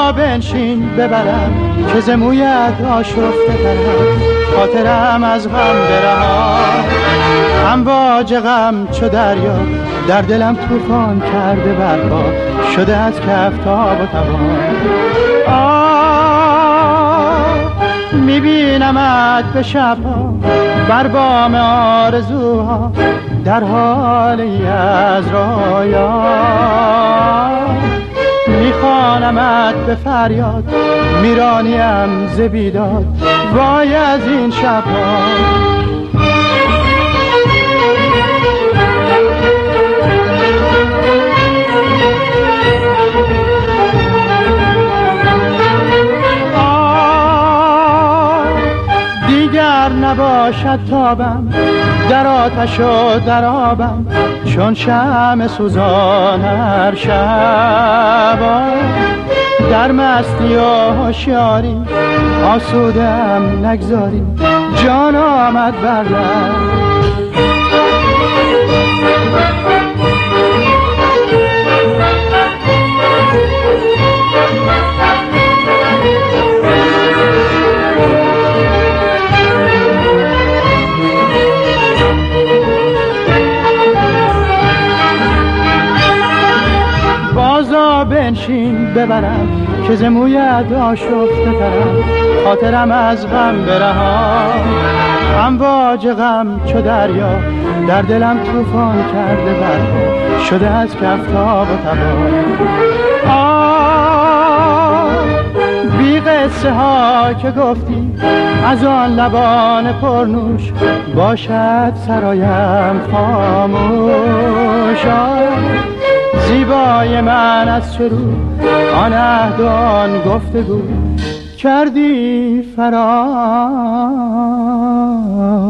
بازا بنشین ببرم که ز مویت آشفته ترم، خاطرم از غم برهان. امواج غم چو دریا در دلم طوفان کرده برپا، شده از کفتاب و توان. میبینمت به شبها بر بام آرزوها، در حال از رویان. میخوانمت به فریاد، میرانیم ز بیداد، وای از این شبها. دیگر نباشد تابم در آتش و در آبم، چون شمع سوزان هر شب. در مستی و هوشیاری آسودم نگذاری، جان آمد بر لب. بازا بنشین ببرم که ز مویت آشفته ترم، خاطرم از غم برهان. امواج غم چو دریا در دلم طوفان کرده برپا، شده از کفتاب و توان. بی قصه ها که گفتی از آن لبان پرنوش، باشد سرایم خاموش. زیبای من از چه رو آن عهد و آن گفتگو کردی فراموش.